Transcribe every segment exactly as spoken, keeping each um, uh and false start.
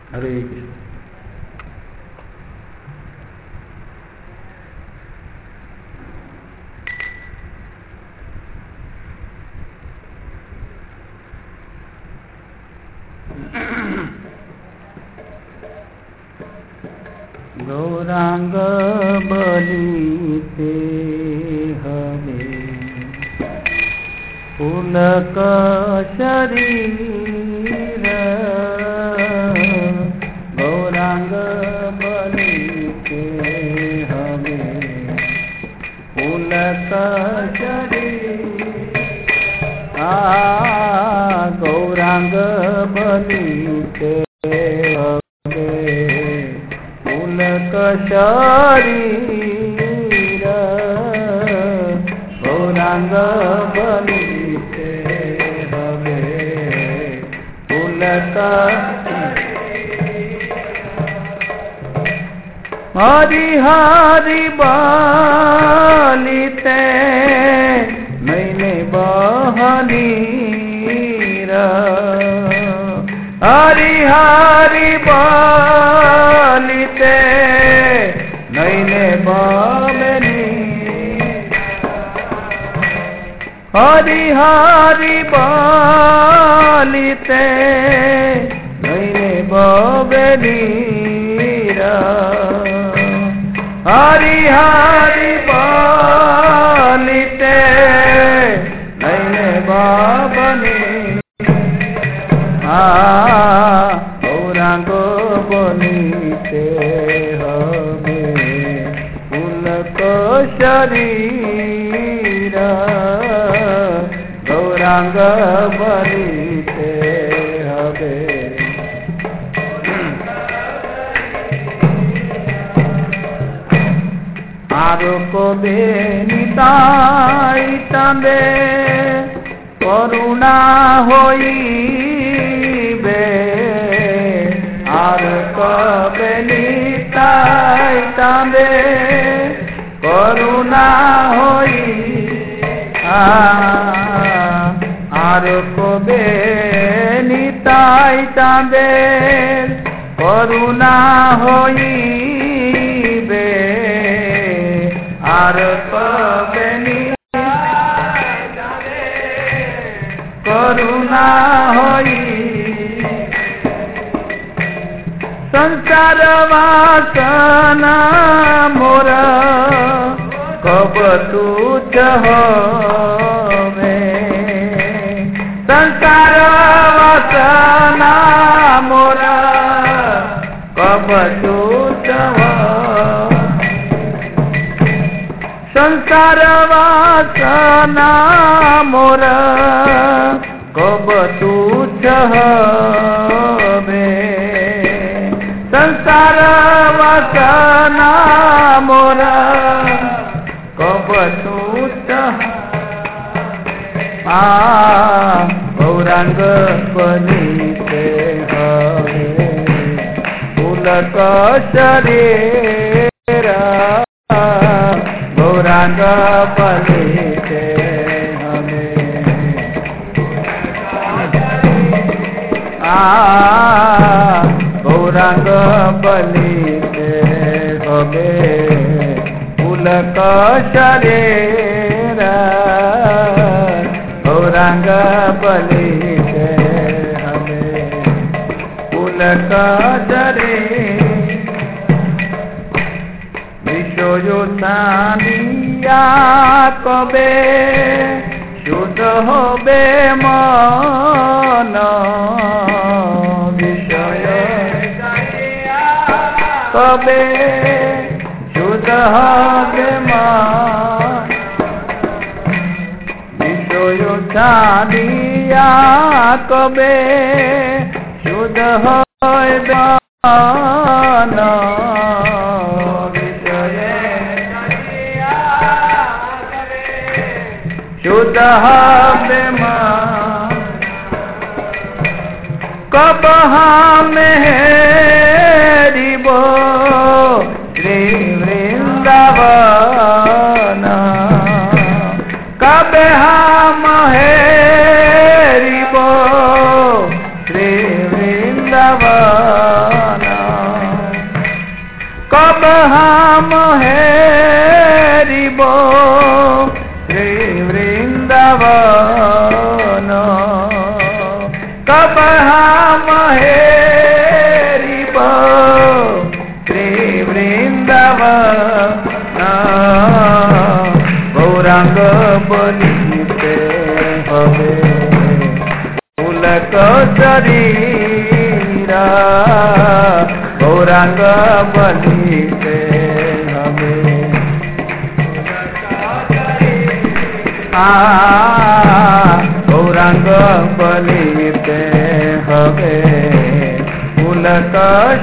हरे कृष्ण। गौरांग बलिते हवे पुलक शरीर, गौरांग बलिते हवे पुलक शरीर। आ गौरांग बलिते पुलक शरीर, गौरांग बलिते हवे पुलक। हरि हरि बलिते मैंने बहनीर, हरि हरि बलिते नैने बमनी, हरि हरि बलिते नैने बबनीर, हरि हरि बलिते नैने बबनी। गौरांग बलिते हवे पुलक शरीर, गौरांग बलिते हवे। आरोप बेनिताई तंदे करुणा होइबे, आर कबे निताई तंदे करुणा होई। आर कबे निताई तंदे करुणा होइबे, आर कबे करुणा होई। संसार वासना मोर कब तुच्छ होवे, संसार वासना मोर कब तुच्छ होवे, संसार वासना मोर कब तुच्छ होवे, संसार वासना मोर कब तुच्छ। आ गौरांग बलिते हवे पुलक शरीर, गौरांग बलिते हवे। आ गौरांग बलिते हवे पुलक शरीर, गौरांग बलिते हवे पुलक शरीर। विश्वयोत्सानिया कबे शुद्ध होबे मन, विषय कबे शुद्ध होबे मन, विश्वयोत्सानिया कबे शुद्ध होबे मन, शुद्ध होबे मन। कब हम हेरिबो श्री वृंदावन, कब हम हेरिबो श्री वृंदावन, हम हेरिब श्री वृंदावन कब हम हेरिब श्री वृंदावन गौरांग बलिते हवे पुलक शरीरा गौरांग बलिते हवे गौरांग बलिते हवे पुलक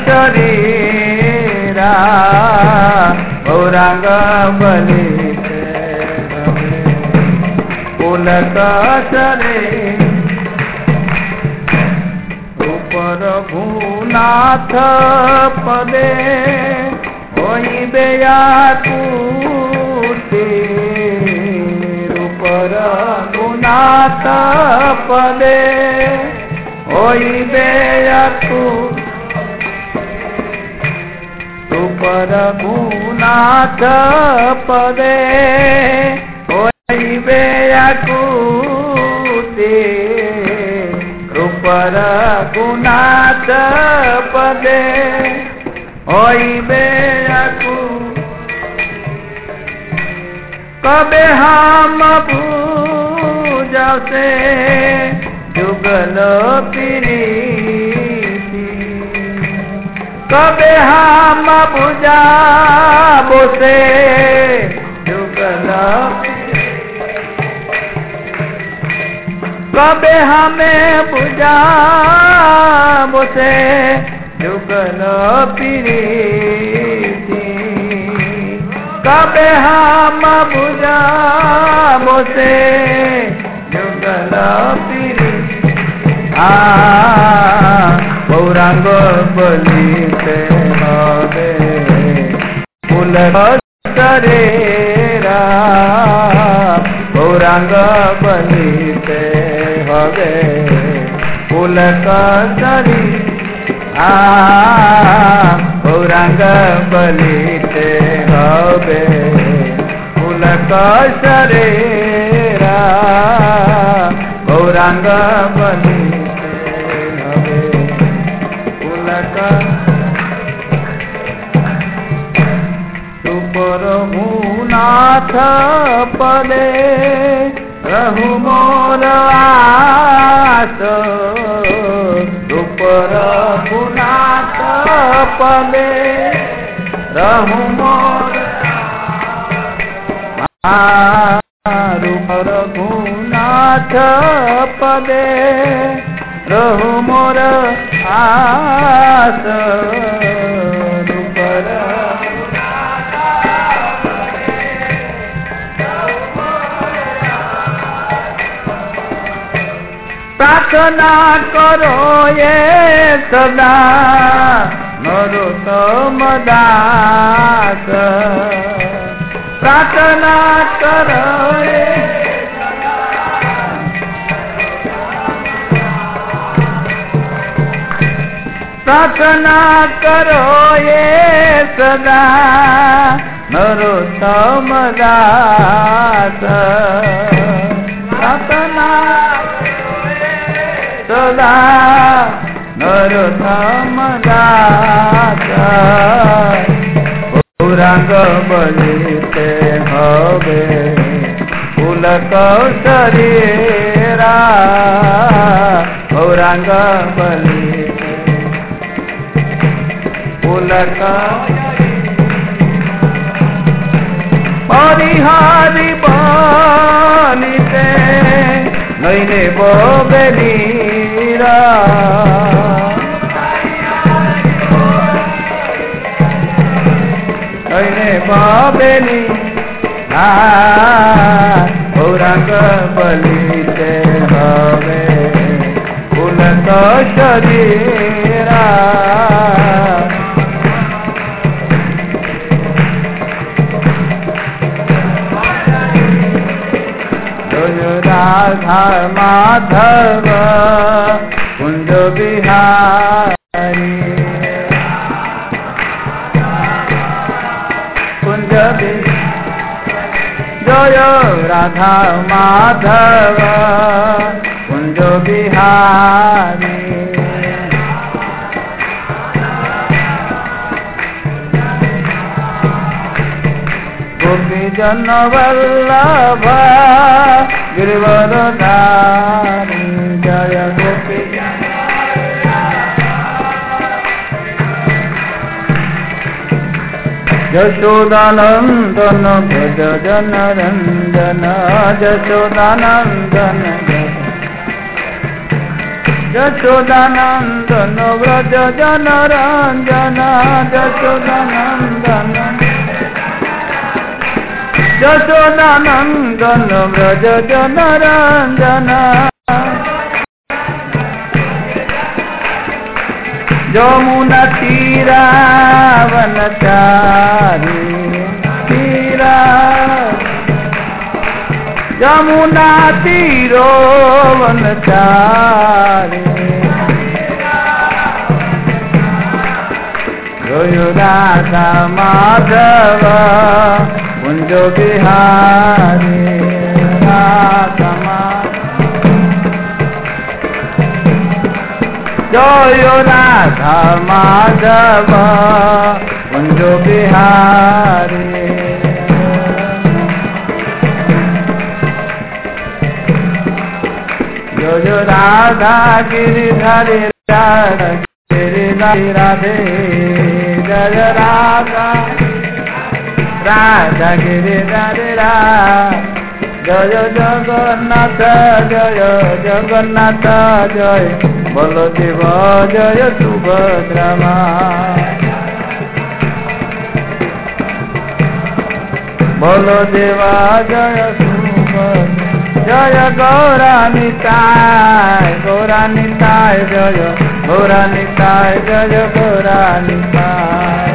शरीरा गौरांग बलिते हवे पुलक शरीर प्रभुनाथ पदे होइबे आकुति प्रभुनाथ पदे होइबे आकुति प्रभुनाथ पदे होइबे आकुति रघुनाथ पदे होइबे आकुति कबे हम पूजसे जुगल प्रीति कबे हम पूजाबो से जुगल कबे हमें पूजाबो से जुगल प्रीति कबे हम पूजाबो से जुगल प्रीति आ गौरांग बलिते हवे पुलक शरीरा गौरांग बलिते हवे पुलक शरीर आ गौरांग बलिते हवे पुलक शरीरा गौरांग बलिते हवे पुलक सुप्रभुनाथ पदे रहु मोर आस सुप्रभुनाथ पदे रहु मोर प्रभुनाथ पदे रहु मोर आस प्रार्थना करो ये सदा नरोत्तम दास प्रार्थना करो ये प्रार्थना करो ये सदा नरोत्तम दास प्रार्थना सदा नरोत्तम दास गौरांग बलिते हवे पुलक शरीरा गौरांग बलिते पुलक परिहारी बलिते नैने बबेनीरा नैने बबेनी गौरांग बलिते हवे पुलक शरीरा राधा माधव कुंज बिहारी जय राधा माधव कुंज बिहारी गोपी जन वल्लभ गिरिवरधारी जय गोपी यशोदानंदन भज जन रंजन यशोदानंदन यशोदानंदन व्रज जन रंजन यशोदानंदन यशोदानंदन व्रज जन रंजन यमुना तीरा वनचारी तीरा यमुना तीरो वनचारी जय राधा माधव कुंज बिहारी राधा जय राधा माधव कुंज बिहारी जय राधा गिरिधारी राधा गिरिधारी राधे जय राधा राधा गिरिधारी राधे जय जगन्नाथ जय जगन्नाथ जय बलदेव जय सुभद्रा बलदेव जय सुभद्रा जय गौरानिताय गौरानिताय जय गौरानिताय जय गौरानिताय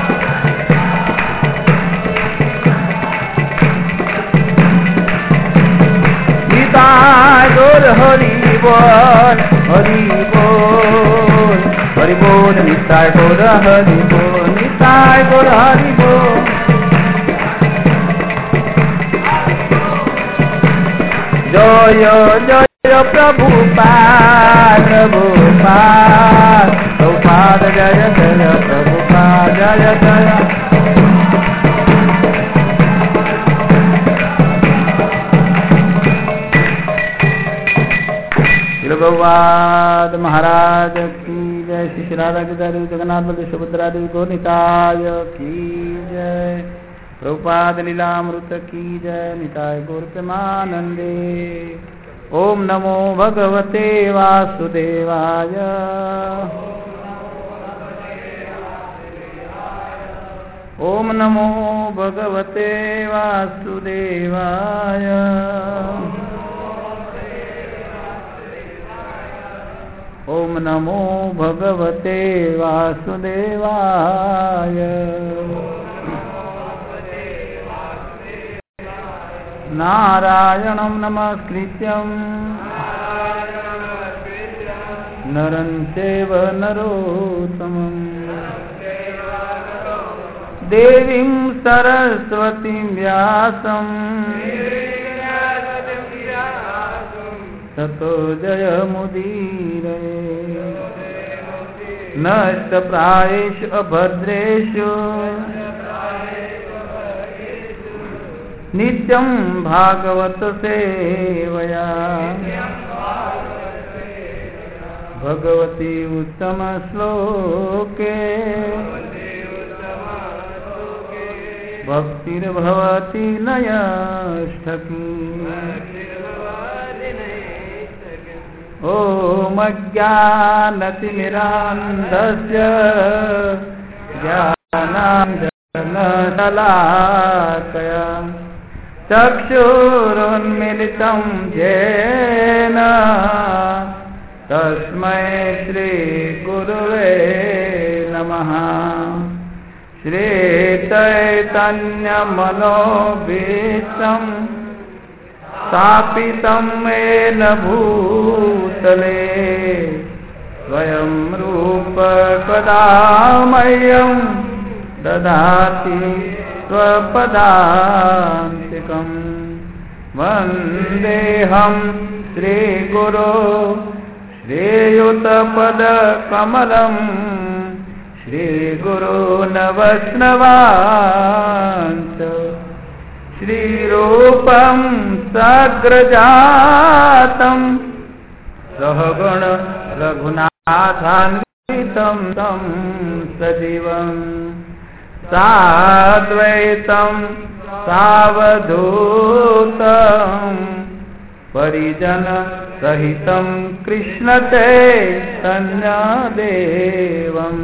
निताय गौर हरि बोल हरि बोल हरि बोल निताय गौर हरि बोल निताय गौर हरि बोल जय जय प्रभुपाद प्रभुपाद प्रभुपाद जय जय प्रभुपाद जय जय भगवान महाराज की जय श्री राधा गिरी जगन्नाथ बलदेव सुभद्रा देवी गौनिताय की जय प्रभुपाद लीलामृत की जय निताय गौर प्रेमानंदे ओम नमो भगवते वासुदेवाय ओम नमो भगवते वासुदेवाय ओम नमो भगवते वासुदेवाय नारायणं नमस्कृत्यं नरं चैव नरोत्तमं देवीं सरस्वतीं व्यासं ततो जयमुदीरये नष्टप्रायेषु अभद्रेषु नित्यं भागवत सेवया भगवती उत्तम श्लोके भक्तिर्भवति नयष्ठकी ओम अज्ञानतिमिरान्धस्य ज्ञानाञ्जनशलाकया चक्षुरुन्मिलितं येन तस्मै श्रीगुरुवे नमः श्रीचैतन्यमनोभीष्टं स्थापितं येन भूतले स्वयं रूप कदा मह्यं ददाति स्वपदान्तिकम् वन्देऽहं श्रीगुरो श्रीयुतपदकमलम् श्रीगुरून् वैष्णवांश्च श्रीरूपं साग्रजातं सहगण रघुनाथान्वितं तं सजीवं साद्वैतं सावधूतं परिजन सहितं कृष्ण चैतन्यदेवं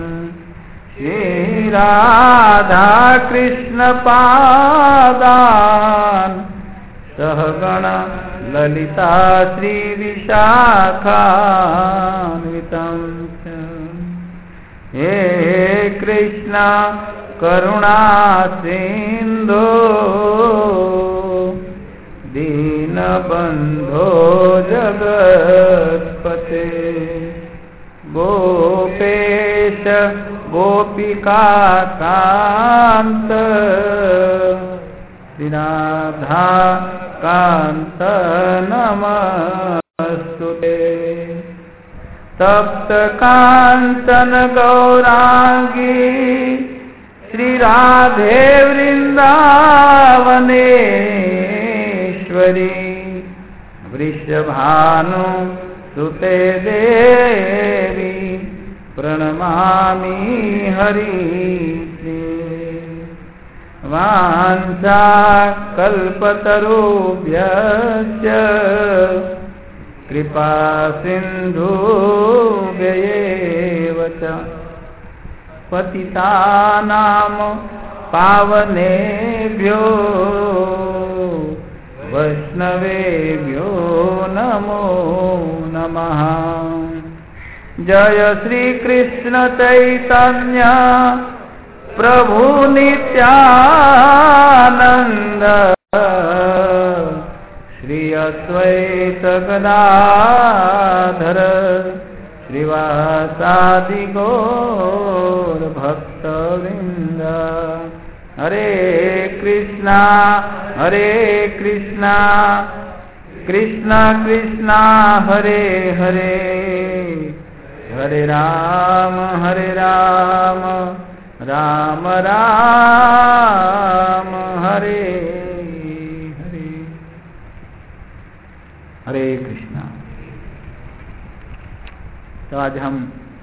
श्रीराधा कृष्ण पादान् सहगण ललिता श्रीविशाखान्वितं हे कृष्ण करुणा सिन्धो दीनबन्धो जगत्पते गोपेश गोपिकान्त श्रीराधा कान्त नमस्तुते तप्त कांचन गौरांगी श्रीराधे वृंदावनेश्वरी वृषभानु सुते देवी प्रणमामि हरिप्रिये वाञ्छा कल्पतरुभ्यश्च कृपा सिन्धुभ्येव च पतितानां पावनेभ्यो वैष्णवेभ्यो नमो नमः। जय श्री कृष्ण चैतन्य प्रभु नित्यानंद श्री अद्वैत गदाधर श्रीवासादि गौर भक्तवृंद। हरे कृष्णा हरे कृष्णा कृष्णा कृष्णा हरे हरे हरे राम हरे राम राम राम हरे हरे। हरे कृष्णा। तो आज हम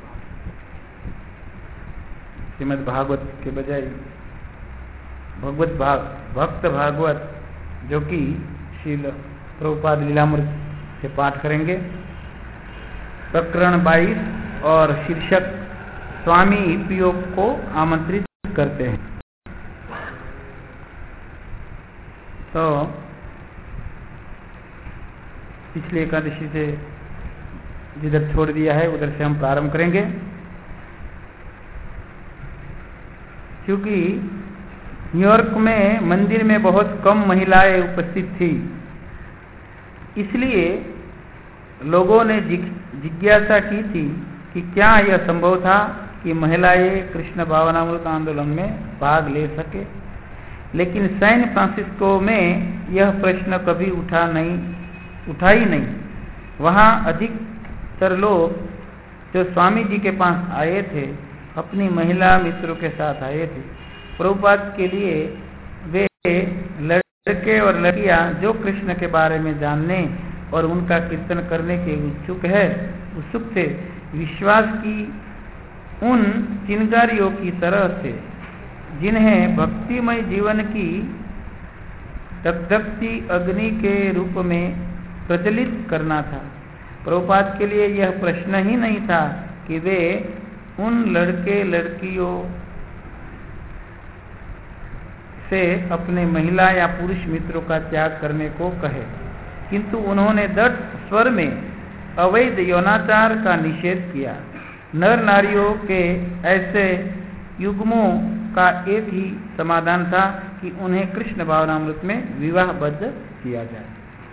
श्रीमद् भागवत के बजाय भगवत भाग भक्त भागवत जो कि श्रील प्रभुपाद लीलामृत से पाठ करेंगे। प्रकरण बाईस और शीर्षक स्वामी उपयोग को आमंत्रित करते हैं। तो पिछले एकादशी से जिधर छोड़ दिया है उधर से हम प्रारंभ करेंगे। क्योंकि न्यूयॉर्क में मंदिर में बहुत कम महिलाएं उपस्थित थी, इसलिए लोगों ने जिज्ञासा की थी कि क्या यह संभव था कि महिलाएं कृष्ण भावनामृत आंदोलन में भाग ले सके। लेकिन सैन फ्रांसिस्को में यह प्रश्न कभी उठा नहीं उठा ही नहीं। वहाँ अधिकतर लोग जो स्वामी जी के पास आए थे अपनी महिला मित्रों के साथ आए थे। प्रभुपाद के लिए वे लड़के और लड़कियां जो कृष्ण के बारे में जानने और उनका कीर्तन करने के उत्सुक है उत्सुक थे, विश्वास की उन चिंगारियों की तरह थे जिन्हें भक्तिमय जीवन की दग्धती अग्नि के रूप में प्रज्वलित करना था। प्रभुपाद के लिए यह प्रश्न ही नहीं था कि वे उन लड़के लड़कियों से अपने महिला या पुरुष मित्रों का त्याग करने को कहे, किंतु उन्होंने दृढ़ स्वर में अवैध यौनाचार का निषेध किया। नर नारियों के ऐसे युग्मों का एक ही समाधान था कि उन्हें कृष्ण भावनामृत में विवाहबद्ध किया जाए।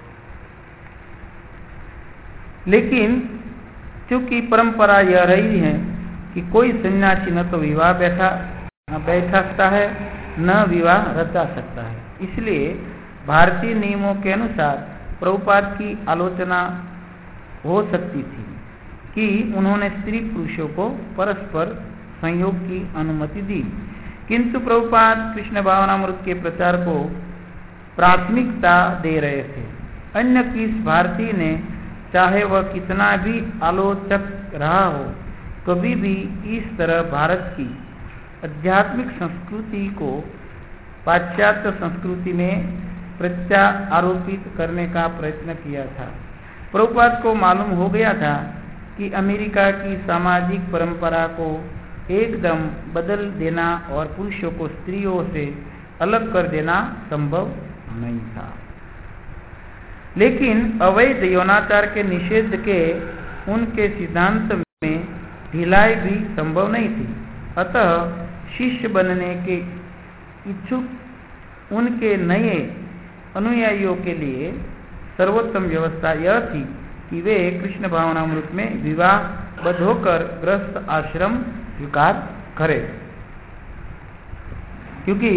लेकिन चूंकि परंपरा यह रही है कि कोई सन्यासी न तो विवाह बैठा बैठा सकता है न विवाह रचा सकता है। इसलिए भारतीय नियमों के अनुसार प्रभुपाद की आलोचना हो सकती थी कि उन्होंने स्त्री पुरुषों को परस्पर संयोग की अनुमति दी, किंतु प्रभुपाद कृष्ण भावनामृत के प्रचार को प्राथमिकता दे रहे थे। अन्य किस भारतीय ने, चाहे वह कितना भी आलोचक रहा हो, कभी भी इस तरह भारत की आध्यात्मिक संस्कृति को पाश्चात्य संस्कृति में प्रत्यारोपित करने का प्रयत्न किया था। प्रभुपाद को मालूम हो गया था कि अमेरिका की सामाजिक परंपरा को एकदम बदल देना और पुरुषों को स्त्रियों से अलग कर देना संभव नहीं था, लेकिन अवैध यौनाचार के निषेध के उनके सिद्धांत में ढिलाई भी संभव नहीं थी। अतः शिष्य बनने के इच्छुक उनके नए अनुयायियों के लिए सर्वोत्तम व्यवस्था यह थी कि वे कृष्ण भावनामृत में विवाह बद्ध होकर गृहस्थ आश्रम स्वीकार करें, क्योंकि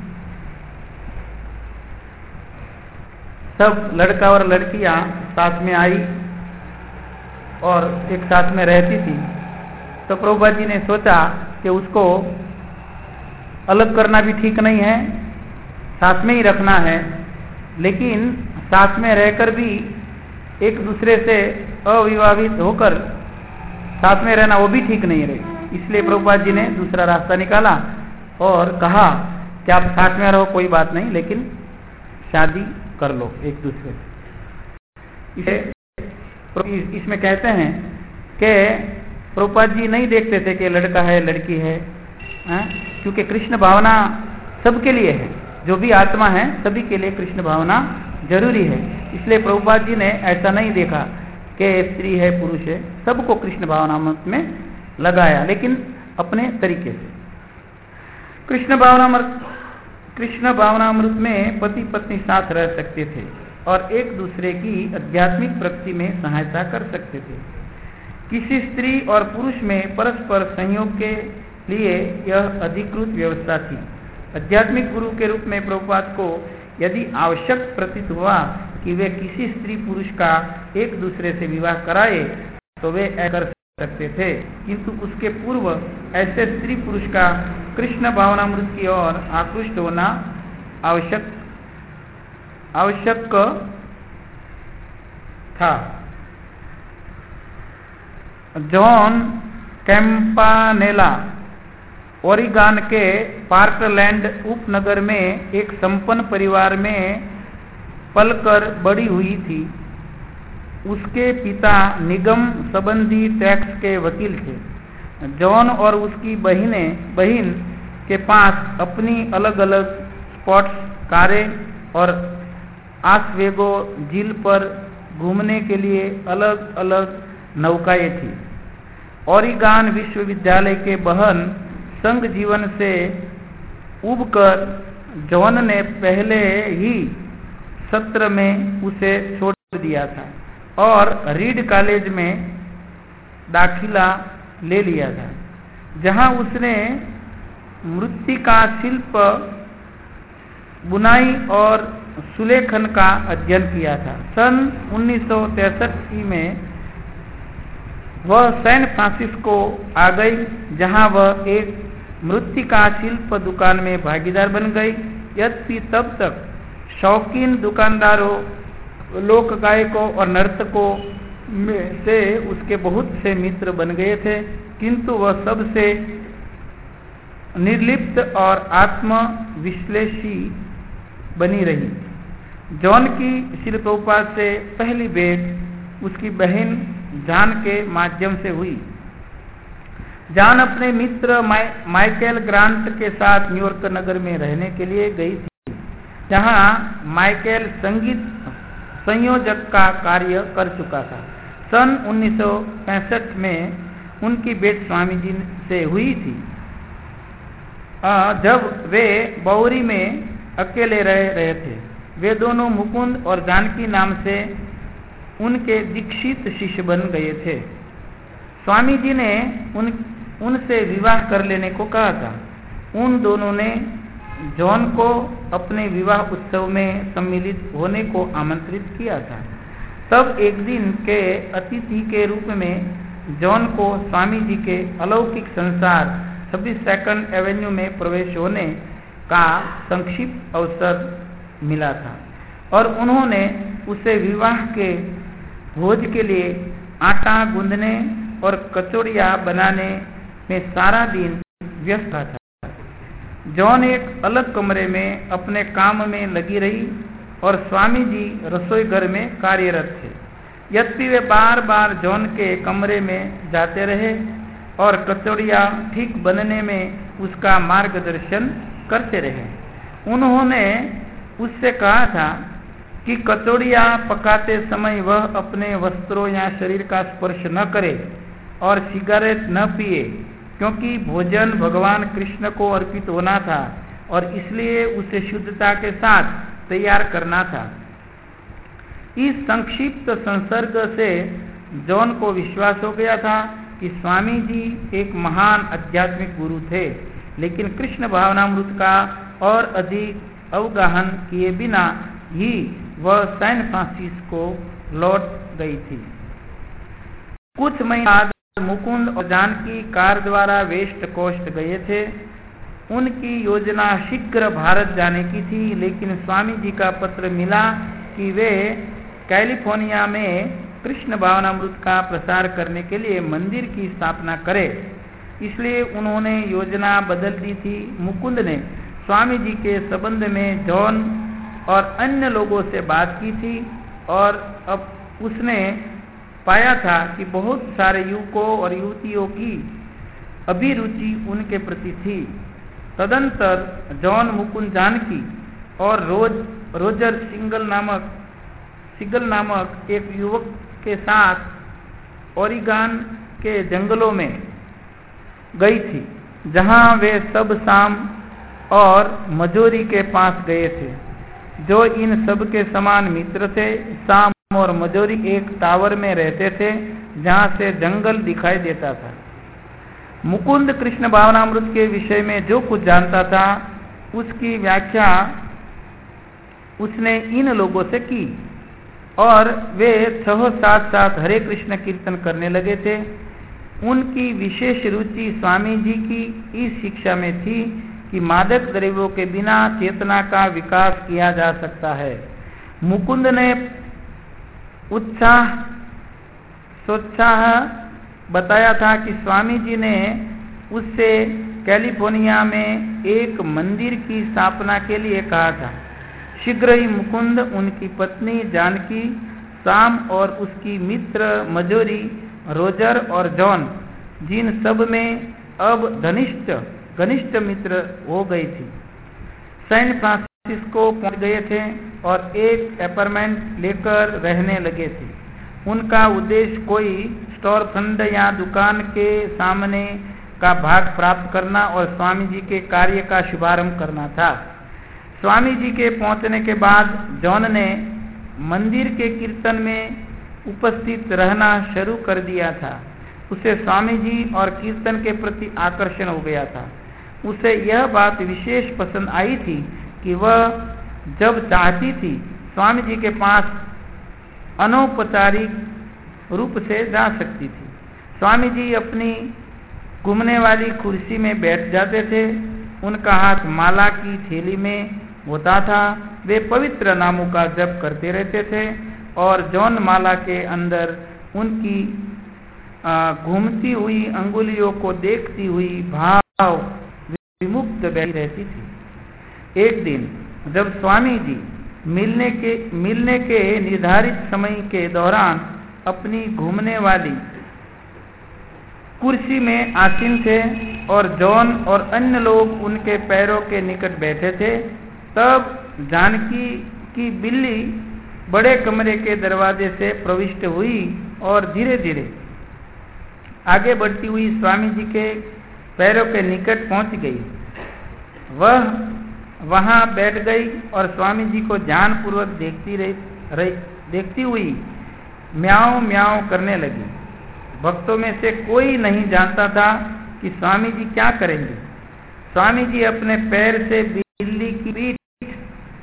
सब लड़का और लड़कियां साथ में आई और एक साथ में रहती थी, तो प्रभुपाद जी ने सोचा कि उसको अलग करना भी ठीक नहीं है, साथ में ही रखना है, लेकिन साथ में रहकर भी एक दूसरे से अविवाहित होकर साथ में रहना वो भी ठीक नहीं रहे। इसलिए प्रभुपाद जी ने दूसरा रास्ता निकाला और कहा कि आप साथ में रहो कोई बात नहीं, लेकिन शादी कर लो एक दूसरे से। इसे इसमें कहते हैं कि प्रभुपाद जी नहीं देखते थे कि लड़का है लड़की है, है? क्योंकि कृष्ण भावना सबके लिए है, जो भी आत्मा है सभी के लिए कृष्ण भावना जरूरी है। इसलिए प्रभुपाद जी ने ऐसा नहीं देखा कि स्त्री है पुरुष है, सबको कृष्ण भावनामृत में लगाया, लेकिन अपने तरीके से। कृष्ण भावनामृत कृष्ण भावनामृत में पति पत्नी साथ रह सकते थे और एक दूसरे की आध्यात्मिक प्रगति में सहायता कर सकते थे। किसी स्त्री और पुरुष में परस्पर संयोग के लिए यह अधिकृत व्यवस्था थी। आध्यात्मिक गुरु के रूप में प्रभुपाद को यदि आवश्यक प्रतीत हुआ कि वे किसी स्त्री पुरुष का एक दूसरे से विवाह कराए तो वे ऐसा कर सकते थे, किंतु उसके पूर्व ऐसे स्त्री पुरुष का कृष्ण भावनामृत की ओर आकृष्ट होना आवश्यक आवश्यक था। जॉन कैंपानेला ओरिगन के पार्कलैंड उपनगर में एक संपन्न परिवार में पलकर बड़ी हुई थी। उसके पिता निगम संबंधी टैक्स के वकील थे। जॉन और उसकी बहनें बहन के पास अपनी अलग अलग स्पोर्ट्स कारें और आसवेगो झील पर घूमने के लिए अलग अलग नौकाएं थी। ओरिगन विश्वविद्यालय के बहन संघ जीवन से उबकर जॉन ने पहले ही सत्र में उसे छोड़ दिया था और रीड कॉलेज में दाखिला ले लिया था, जहां उसने मृत्तिका शिल्प, बुनाई और सुलेखन का अध्ययन किया था। सन उन्नीस सौ तिरसठ ईस्वी में वह सैन फ्रांसिस्को आ गई, जहां वह एक मृत्तिका शिल्प दुकान में भागीदार बन गई। यद्यपि तब तक शौकीन दुकानदारों, लोक गायकों और नर्तकों में से उसके बहुत से मित्र बन गए थे, किंतु वह सबसे निर्लिप्त और आत्मविश्लेषी बनी रही। जॉन की श्री प्रभुपाद से पहली भेंट उसकी बहन जॉन के माध्यम से हुई। जॉन अपने मित्र माइ, माइकल ग्रांट के साथ न्यूयॉर्क नगर में रहने के लिए गई थी, जहां माइकल संगीत संयोजक का कार्य कर चुका था। सन उन्नीस सौ पैंसठ में उनकी भेंट स्वामी जी से हुई थी, जब वे बौरी में अकेले रह रहे थे। वे दोनों मुकुंद और जानकी नाम से उनके दीक्षित शिष्य बन गए थे। स्वामी जी ने उन उनसे विवाह कर लेने को कहा था। उन दोनों ने जॉन को अपने विवाह उत्सव में सम्मिलित होने को आमंत्रित किया था। तब एक दिन के अतिथि के रूप में जॉन को स्वामी जी के अलौकिक संसार छब्बीस सेकंड एवेन्यू में प्रवेश होने का संक्षिप्त अवसर मिला था और उन्होंने उसे विवाह के भोज के लिए आटा गूंदने और कचौड़ियाँ बनाने में सारा दिन व्यस्त था। जॉन एक अलग कमरे में अपने काम में लगी रही और स्वामी जी रसोई घर में कार्यरत थे। यद्यपि वे बार बार जॉन के कमरे में जाते रहे और कचौड़ियाँ ठीक बनने में उसका मार्गदर्शन करते रहे। उन्होंने उससे कहा था कि कचौड़ियाँ पकाते समय वह अपने वस्त्रों या शरीर का स्पर्श न करे और सिगरेट न पिए, क्योंकि भोजन भगवान कृष्ण को अर्पित होना था और इसलिए उसे शुद्धता के साथ तैयार करना था। इस संक्षिप्त संसर्ग से जॉन को विश्वास हो गया था कि स्वामी जी एक महान आध्यात्मिक गुरु थे, लेकिन कृष्ण भावनामृत का और अधिक अवगाहन किए बिना ही वह सैन फ्रांसिस्को लौट गई थी। कुछ महीने बाद मुकुंद और जानकी कार द्वारा वेस्ट कोस्ट गए थे। उनकी योजना शीघ्र भारत जाने की थी, लेकिन स्वामी जी का पत्र मिला कि वे कैलिफोर्निया में कृष्ण भावनामृत का प्रसार करने के लिए मंदिर की स्थापना करें। इसलिए उन्होंने योजना बदल दी थी। मुकुंद ने स्वामी जी के संबंध में जॉन और अन्य लोगों से बात की थी और अब उसने पाया था कि बहुत सारे युवकों और युवतियों की अभिरुचि उनके प्रति थी। तदंतर जॉन मुकुंद जानकी और रोज रोजर सिंगल नामक सिगल नामक एक युवक के साथ ओरिगन के जंगलों में गई थी, जहां वे सब शाम और मजोरी के पास गए थे, जो इन सब के समान मित्र थे। शाम और मजोरी एक टावर में रहते थे जहां से जंगल दिखाई देता था। मुकुंद कृष्ण भावनामृत के विषय में जो कुछ जानता था उसकी व्याख्या उसने इन लोगों से की और वे छह सात सात हरे कृष्ण कीर्तन करने लगे थे। उनकी विशेष रुचि स्वामी जी की इस शिक्षा में थी कि मादक द्रव्यों के बिना चेतना का विकास किया जा सकता है। मुकुंद ने उत्साह सोत्साह बताया था कि स्वामी जी ने उससे कैलिफोर्निया में एक मंदिर की स्थापना के लिए कहा था। शीघ्र ही मुकुंद, उनकी पत्नी जानकी, शाम और उसकी मित्र मजोरी, रोजर और जॉन, जिन सब में अब घनिष्ठ घनिष्ठ मित्र हो गई थी, सैन फ्रांसिस्को पहुंच गए थे और एक अपार्टमेंट लेकर रहने लगे थे। उनका उद्देश्य कोई स्टोर फंड या दुकान के सामने का भाग प्राप्त करना और स्वामी जी के कार्य का शुभारंभ करना था। स्वामी जी के पहुंचने के बाद जॉन ने मंदिर के कीर्तन में उपस्थित रहना शुरू कर दिया था। उसे स्वामी जी और कीर्तन के प्रति आकर्षण हो गया था। उसे यह बात विशेष पसंद आई थी कि वह जब चाहती थी स्वामी जी के पास अनौपचारिक रूप से जा सकती थी। स्वामी जी अपनी घूमने वाली कुर्सी में बैठ जाते थे। उनका हाथ माला की थैली में होता था। वे पवित्र नामों का जप करते रहते थे और जॉन माला के अंदर उनकी घूमती हुई अंगुलियों को देखती हुई भाव विमुक्त बैठी रहती थी। एक दिन जब स्वामी जी मिलने के मिलने के निर्धारित समय के दौरान अपनी घूमने वाली कुर्सी में आसीन थे और जॉन और अन्य लोग उनके पैरों के निकट बैठे थे, तब जानकी की बिल्ली बड़े कमरे के दरवाजे से प्रविष्ट हुई और धीरे धीरे आगे बढ़ती हुई स्वामी जी के पैरों के निकट पहुंच गई। वह वहां बैठ गई और स्वामी जी को ध्यानपूर्वक देखती रही, रही देखती हुई म्याऊं म्याऊं करने लगी। भक्तों में से कोई नहीं जानता था कि स्वामी जी क्या करेंगे। स्वामी जी अपने पैर से बिल्ली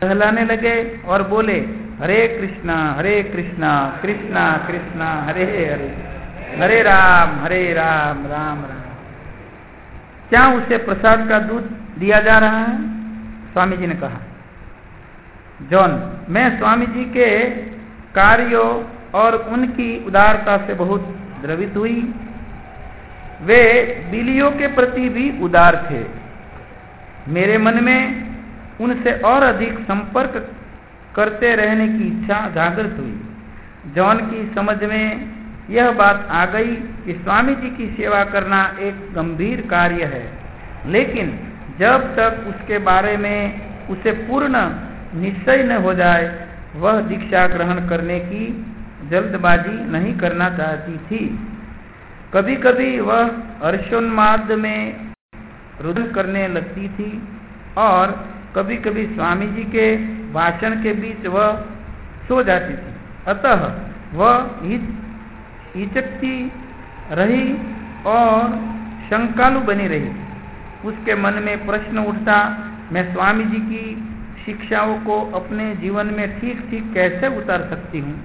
कहलाने लगे और बोले, हरे कृष्णा हरे कृष्णा कृष्णा कृष्णा हरे हरे, हरे राम हरे राम राम राम। क्या उसे प्रसाद का दूध दिया जा रहा है? स्वामी जी ने कहा, जॉन, मैं स्वामी जी के कार्यों और उनकी उदारता से बहुत द्रवित हुई। वे बिलियों के प्रति भी उदार थे। मेरे मन में उनसे और अधिक संपर्क करते रहने की इच्छा जागृत हुई। जॉन की समझ में यह बात आ गई कि स्वामी जी की सेवा करना एक गंभीर कार्य है, लेकिन जब तक उसके बारे में उसे पूर्ण निश्चय न हो जाए, वह दीक्षा ग्रहण करने की जल्दबाजी नहीं करना चाहती थी। कभी कभी वह हर्षोन्माद में रुदन करने लगती थी और कभी कभी स्वामी जी के भाषण के बीच वह सो जाती थी। अतः वह हिचकती रही और शंकालु बनी रही। उसके मन में प्रश्न उठता, मैं स्वामी जी की शिक्षाओं को अपने जीवन में ठीक ठीक कैसे उतार सकती हूँ।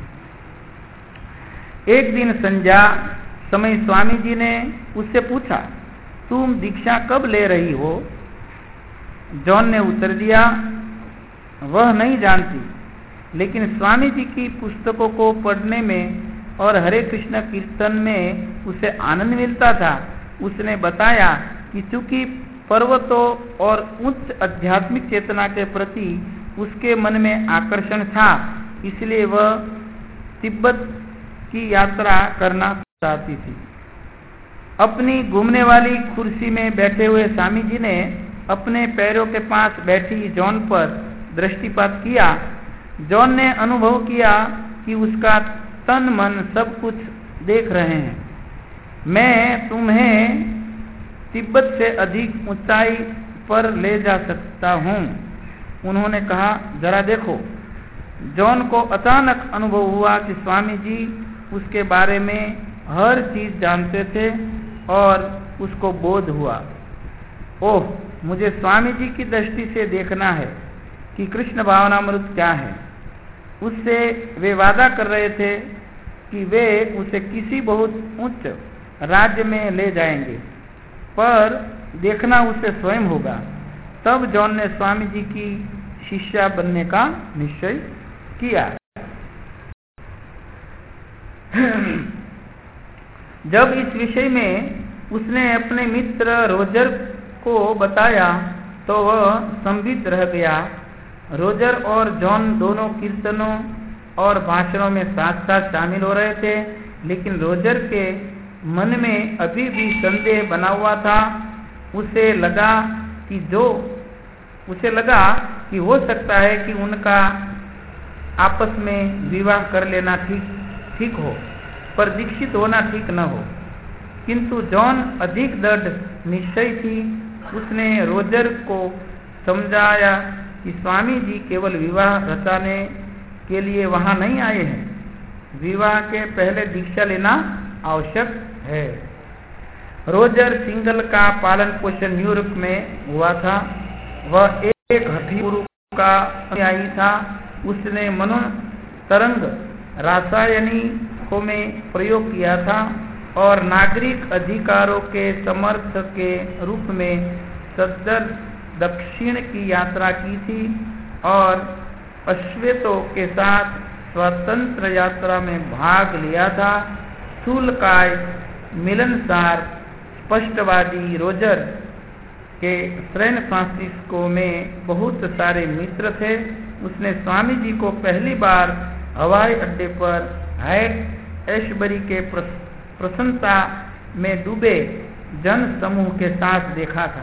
एक दिन संध्या समय स्वामी जी ने उससे पूछा, तुम दीक्षा कब ले रही हो? जॉन ने उत्तर दिया, वह नहीं जानती, लेकिन स्वामी जी की पुस्तकों को पढ़ने में और हरे कृष्ण कीर्तन में उसे आनंद मिलता था। उसने बताया कि चूंकि पर्वतों और उच्च आध्यात्मिक चेतना के प्रति उसके मन में आकर्षण था, इसलिए वह तिब्बत की यात्रा करना चाहती थी। अपनी घूमने वाली कुर्सी में बैठे हुए स्वामी जी ने अपने पैरों के पास बैठी जॉन पर दृष्टिपात किया। जॉन ने अनुभव किया कि उसका तन मन सब कुछ देख रहे हैं। मैं तुम्हें तिब्बत से अधिक ऊंचाई पर ले जा सकता हूँ, उन्होंने कहा, जरा देखो। जॉन को अचानक अनुभव हुआ कि स्वामी जी उसके बारे में हर चीज जानते थे और उसको बोध हुआ, ओह, मुझे स्वामी जी की दृष्टि से देखना है कि कृष्ण भावनामृत क्या है। उससे वे वादा कर रहे थे कि वे उसे किसी बहुत उच्च राज्य में ले जाएंगे, पर देखना उसे स्वयं होगा। तब जॉन ने स्वामी जी की शिष्या बनने का निश्चय किया। जब इस विषय में उसने अपने मित्र रोजर को बताया तो वह संबित रह गया। रोजर और जॉन दोनों कीर्तनों और भाषणों में साथ साथ शामिल हो रहे थे, लेकिन रोजर के मन में अभी भी संदेह बना हुआ था। उसे लगा कि जो उसे लगा कि हो सकता है कि उनका आपस में विवाह कर लेना ठीक ठीक हो, पर दीक्षित होना ठीक न हो। किंतु जॉन अधिक दृढ़ निश्चय थी। उसने रोजर को समझाया कि स्वामी जी केवल विवाह रचाने के लिए वहां नहीं आए हैं, विवाह के पहले दीक्षा लेना आवश्यक है। रोजर सिंगल का पालन पोषण न्यूयॉर्क में हुआ था। वह एक हठी गुरु का अनुयायी था। उसने मनो तरंग रासायनिकों में प्रयोग किया था और नागरिक अधिकारों के समर्थक के रूप में सदर दक्षिण की यात्रा की थी और अश्वेतों के साथ स्वतंत्र यात्रा में भाग लिया था। स्थूलकाय, मिलनसार, स्पष्टवादी रोजर के सैन फ्रांसिस्को में बहुत सारे मित्र थे। उसने स्वामी जी को पहली बार हवाई अड्डे पर हाइट एशबरी के प्रसन्नता में डूबे जन समूह के साथ देखा था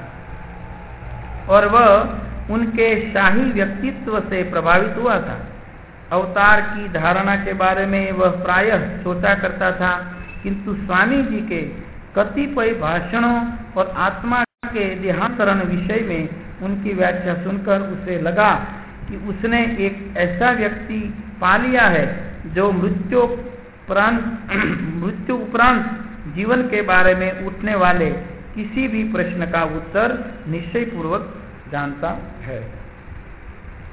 और वह उनके शाही व्यक्तित्व से प्रभावित हुआ था। अवतार की धारणा के बारे में वह प्रायः सोचा करता था, किंतु स्वामी जी के कतिपय भाषणों और आत्मा के देहांतरण विषय में उनकी व्याख्या सुनकर उसे लगा कि उसने एक ऐसा व्यक्ति पा लिया है जो मृत्यु उपरांत मृत्यु उपरांत जीवन के बारे में उठने वाले किसी भी प्रश्न का उत्तर निश्चय पूर्वक जानता है।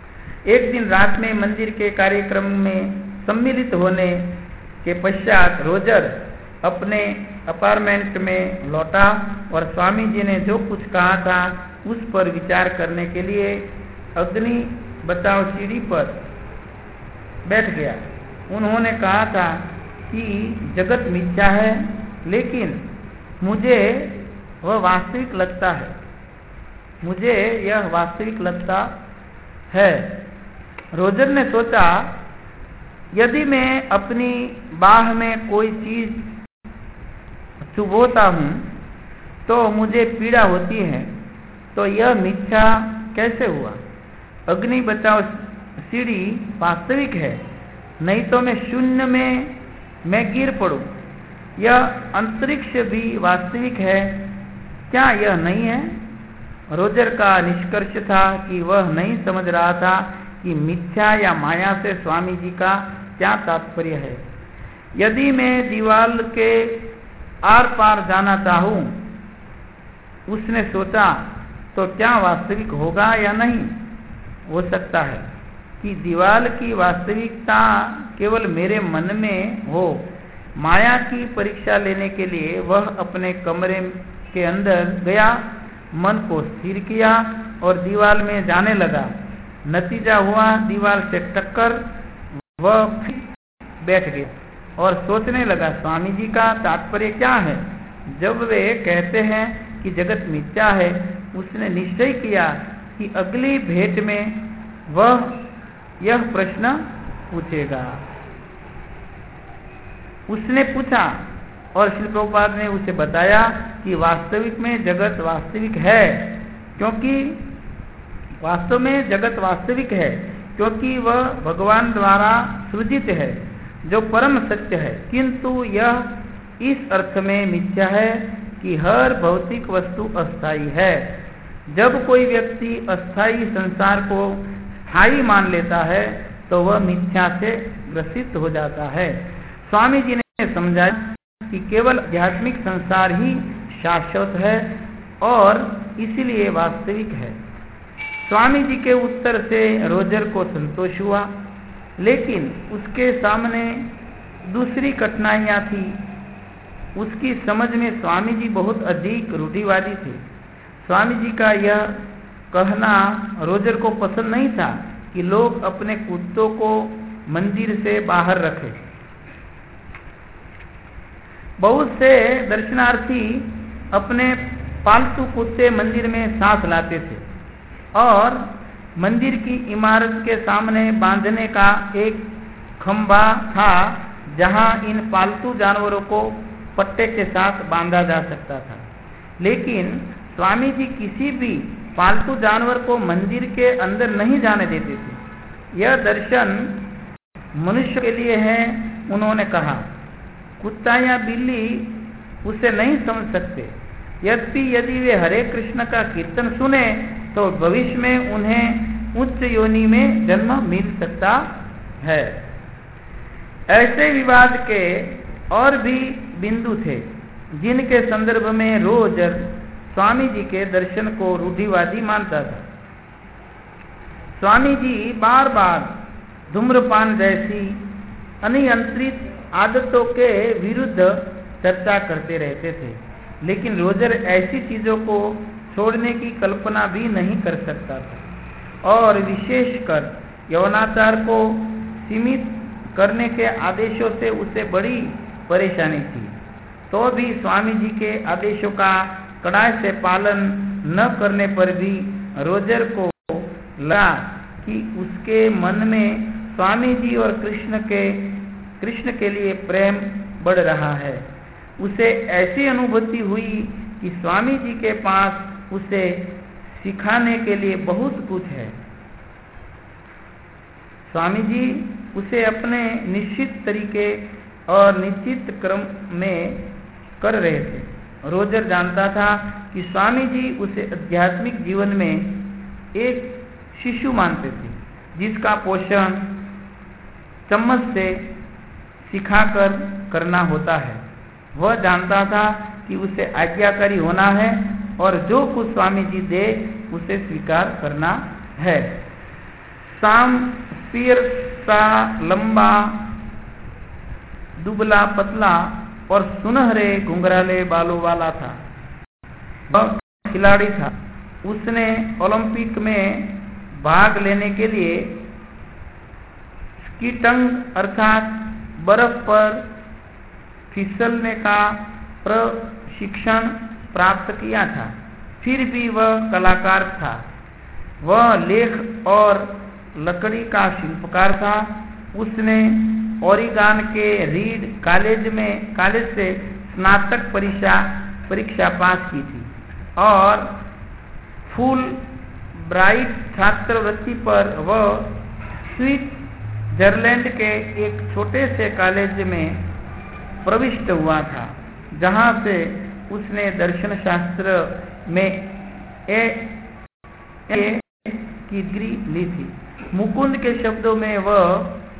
एक दिन रात में मंदिर के कार्यक्रम में सम्मिलित होने के पश्चात रोजर अपने अपार्टमेंट में लौटा और स्वामी जी ने जो कुछ कहा था उस पर विचार करने के लिए अग्नि बचाव सीढ़ी पर बैठ गया। उन्होंने कहा था कि जगत मिथ्या है, लेकिन मुझे वह वास्तविक लगता है मुझे यह वास्तविक लगता है। रोजर ने सोचा, यदि मैं अपनी बाह में कोई चीज चुभोता हूं तो मुझे पीड़ा होती है, तो यह मिथ्या कैसे हुआ? अग्नि बचाओ सीढ़ी वास्तविक है, नहीं तो मैं शून्य में मैं गिर पड़ूं। यह अंतरिक्ष भी वास्तविक है, क्या यह नहीं है? रोजर का निष्कर्ष था कि वह नहीं समझ रहा था कि मिथ्या या माया से स्वामी जी का क्या तात्पर्य है। यदि मैं दीवार के आर पार जाना चाहूं, उसने सोचा, तो क्या वास्तविक होगा या नहीं? हो सकता है कि दीवार की वास्तविकता केवल मेरे मन में हो। माया की परीक्षा लेने के लिए वह अपने कमरे के अंदर गया, मन को स्थिर किया और दीवार में जाने लगा। नतीजा हुआ, दीवार से टक्कर वह बैठ गया और सोचने लगा, स्वामी जी का तात्पर्य क्या है जब वे कहते हैं कि जगत मिथ्या है। उसने निश्चय किया कि अगली भेंट में वह यह प्रश्न पूछेगा। उसने पूछा और श्री प्रभुपाद ने उसे बताया कि वास्तविक में जगत वास्तविक है, क्योंकि वास्तव में जगत वास्तविक है क्योंकि वह भगवान द्वारा सृजित है, जो परम सत्य है। किंतु यह इस अर्थ में मिथ्या है कि हर भौतिक वस्तु अस्थायी है। जब कोई व्यक्ति अस्थायी संसार को स्थायी मान लेता है तो वह मिथ्या से ग्रसित हो जाता है। स्वामी जी ने समझाया कि केवल आध्यात्मिक संसार ही शाश्वत है और इसलिए वास्तविक है। स्वामी जी के उत्तर से रोजर को संतोष हुआ, लेकिन उसके सामने दूसरी कठिनाइयां थी। उसकी समझ में स्वामी जी बहुत अधिक रूढ़िवादी थे। स्वामी जी का यह कहना रोजर को पसंद नहीं था कि लोग अपने कुत्तों को मंदिर से बाहर रखें। बहुत से दर्शनार्थी अपने पालतू कुत्ते मंदिर में साथ लाते थे और मंदिर की इमारत के सामने बांधने का एक खंभा था जहां इन पालतू जानवरों को पट्टे के साथ बांधा जा सकता था। लेकिन स्वामी जी किसी भी पालतू जानवर को मंदिर के अंदर नहीं जाने देते थे। यह दर्शन मनुष्य के लिए है, उन्होंने कहा। कुत्ता या बिल्ली उसे नहीं समझ सकते। यद्यपि यदि वे हरे कृष्ण का कीर्तन सुने तो भविष्य में उन्हें उच्च योनि में जन्म मिल सकता है। ऐसे विवाद के और भी बिंदु थे जिनके संदर्भ में रोजर स्वामी जी के दर्शन को रूढ़िवादी मानता था। स्वामी जी बार बार धूम्रपान जैसी अनियंत्रित आदतों के विरुद्ध चर्चा करते रहते थे, लेकिन रोजर ऐसी चीजों को छोड़ने की कल्पना भी नहीं कर सकता था और विशेषकर यौनाचार को सीमित करने के आदेशों से उसे बड़ी परेशानी थी। तो भी स्वामी जी के आदेशों का कड़ाई से पालन न करने पर भी रोजर को लगा कि उसके मन में स्वामी जी और कृष्ण के कृष्ण के लिए प्रेम बढ़ रहा है। उसे ऐसी अनुभूति हुई कि स्वामी जी के पास उसे सिखाने के लिए बहुत कुछ है। स्वामी जी उसे अपने निश्चित तरीके और निश्चित क्रम में कर रहे थे। रोजर जानता था कि स्वामी जी उसे आध्यात्मिक जीवन में एक शिशु मानते थे, जिसका पोषण चम्मच से सिखाकर करना होता है। वह जानता था कि उसे आज्ञाकारी होना है और जो कुछ स्वामी जी दे उसे स्वीकार करना है। साम पीर सा लंबा, दुबला पतला और सुनहरे घुंघराले बालों वाला था। वह खिलाड़ी था। उसने ओलंपिक में भाग लेने के लिए स्कीटंग अर्थात बर्फ पर फिसलने का प्रशिक्षण प्राप्त किया था। फिर भी वह कलाकार था। वह लेख और लकड़ी का शिल्पकार था। उसने ओरिगन के रीड कॉलेज में कॉलेज से स्नातक परीक्षा परीक्षा पास की थी और फुल ब्राइट छात्रवृत्ति पर वह स्विट्जरलैंड के एक छोटे से कॉलेज में प्रविष्ट हुआ था, जहां से उसने दर्शन शास्त्र में ए, ए की डिग्री ली थी। मुकुंद के शब्दों में वह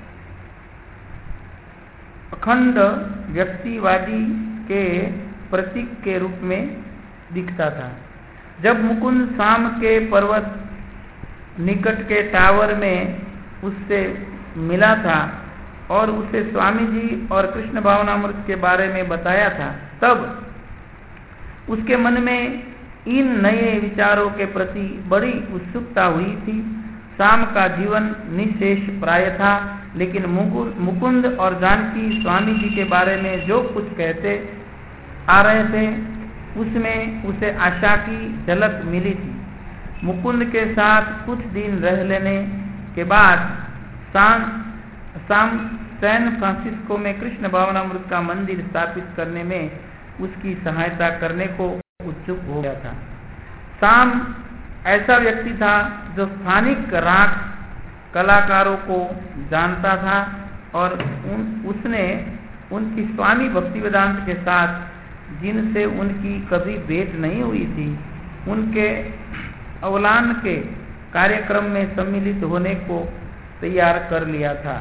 अखंड व्यक्तिवादी के प्रतीक के रूप में दिखता था। जब मुकुंद शाम के पर्वत निकट के टावर में उससे मिला था और उसे स्वामी जी और कृष्ण भावनामृत के बारे में बताया था, तब उसके मन में इन नए विचारों के प्रति बड़ी उत्सुकता हुई थी। शाम का जीवन निशेष प्राय था, लेकिन मुकुंद और जानकी स्वामी जी के बारे में जो कुछ कहते आ रहे थे उसमें उसे आशा की झलक मिली थी। मुकुंद के साथ कुछ दिन रह लेने के बाद शाम शाम सैन फ्रांसिस्को में कृष्ण भावनामृत का मंदिर स्थापित करने में उसकी सहायता करने को उत्सुक हो गया था। शाम ऐसा व्यक्ति था जो स्थानिक राग कलाकारों को जानता था और उन, उसने उनकी स्वामी भक्तिवेदांत के साथ, जिनसे उनकी कभी भेंट नहीं हुई थी, उनके अवलान के कार्यक्रम में सम्मिलित होने को तैयार कर लिया था।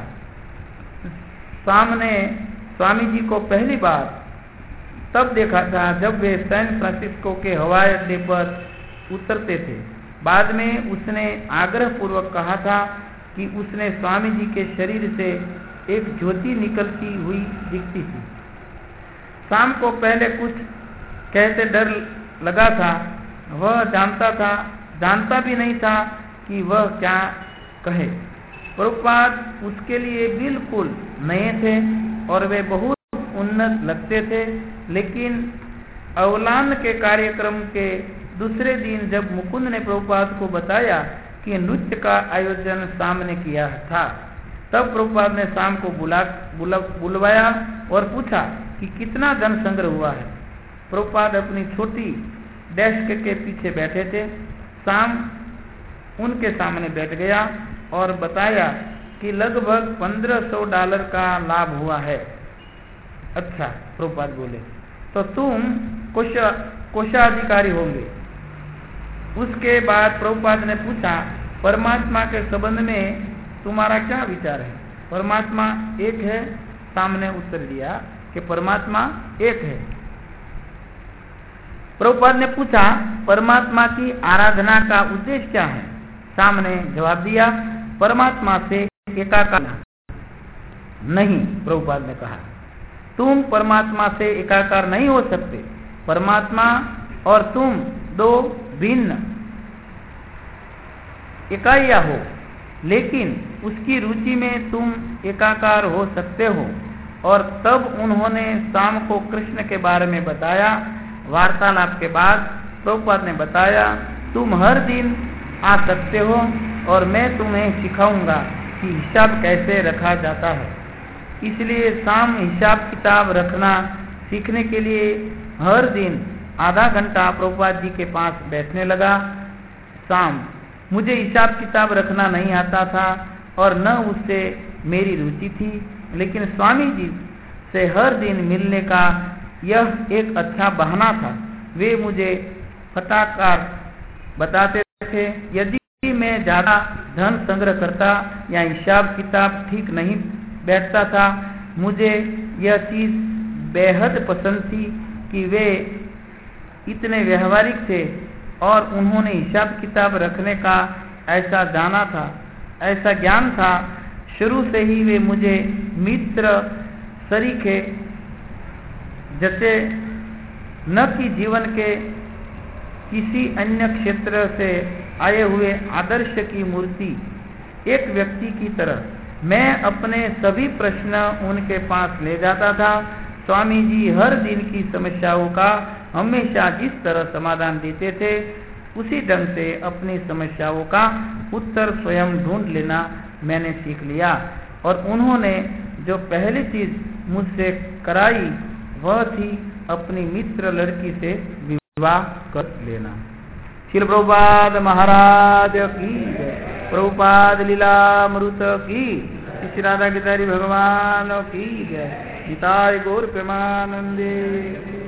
सामने स्वामी जी को पहली बार तब देखा था जब वे सैन फ्रांसिस्को के हवाई अड्डे पर उतरते थे। बाद में उसने आग्रह पूर्वक कहा था कि उसने स्वामी जी के शरीर से एक ज्योति निकलती हुई दिखती थी। शाम को पहले कुछ कहते डर लगा था। वह जानता था जानता भी नहीं था कि वह क्या कहे। प्रभुपाद उसके लिए बिल्कुल नए थे और वे बहुत उन्नत लगते थे, लेकिन अवलान के कार्यक्रम के दूसरे दिन जब मुकुंद ने प्रभुपाद को बताया कि नृत्य का आयोजन शाम ने किया था, तब प्रभुपाद ने शाम को बुला बुला बुलवाया और पूछा कि कितना धन संग्रह हुआ है। प्रभुपाद अपनी छोटी डेस्क के पीछे बैठे थे। शाम उनके सामने बैठ गया और बताया कि लगभग पंद्रह सौ डॉलर का लाभ हुआ है। अच्छा, प्रभुपाद बोले, तो तुम कोष कोषाधिकारी होंगे। उसके बाद प्रभुपाद ने पूछा, परमात्मा के संबंध में तुम्हारा क्या विचार है? परमात्मा एक है। सामने उत्तर दिया कि परमात्मा एक है। प्रभुपाद ने पूछा, परमात्मा की आराधना का उद्देश्य क्या है? सामने जवाब दिया, परमात्मा से एकाकार नहीं। प्रभुपाद ने कहा, तुम परमात्मा से एकाकार नहीं हो सकते। परमात्मा और तुम दो भिन्न इकाइयां हो, लेकिन उसकी रुचि में तुम एकाकार हो सकते हो। और तब उन्होंने शाम को कृष्ण के बारे में बताया। वार्तालाप के बाद प्रभुपाद ने बताया, तुम हर दिन आ सकते हो और मैं तुम्हें सिखाऊंगा कि हिसाब कैसे रखा जाता है। इसलिए शाम हिसाब किताब रखना सीखने के लिए हर दिन आधा घंटा प्रभुपाद जी के पास बैठने लगा। शाम, मुझे हिसाब किताब रखना नहीं आता था और न उससे मेरी रुचि थी, लेकिन स्वामी जी से हर दिन मिलने का यह एक अच्छा बहाना था। वे मुझे फटाकार बताते थे, यदि मैं ज्यादा धन संग्रह करता या हिसाब किताब ठीक नहीं बैठता था, मुझे यह चीज बेहद पसंद थी कि वे इतने व्यवहारिक थे और उन्होंने हिसाब किताब रखने का ऐसा जाना था ऐसा ज्ञान था। शुरू से ही वे मुझे मित्र सरीखे जैसे न कि जीवन के किसी अन्य क्षेत्र से आए हुए आदर्श की मूर्ति, एक व्यक्ति की तरह मैं अपने सभी प्रश्न उनके पास ले जाता था। स्वामी जी हर दिन की समस्याओं का हमेशा जिस तरह समाधान देते थे, उसी ढंग से अपनी समस्याओं का उत्तर स्वयं ढूंढ लेना मैंने सीख लिया। और उन्होंने जो पहली चीज मुझसे कराई वह थी अपनी मित्र लड़की से विवाह कर लेना। श्रील प्रभुपाद महाराज की जय। प्रभुपाद लीलामृत की, श्री राधा गिदारी भगवान की जय। निताय गौर प्रेमानंदे।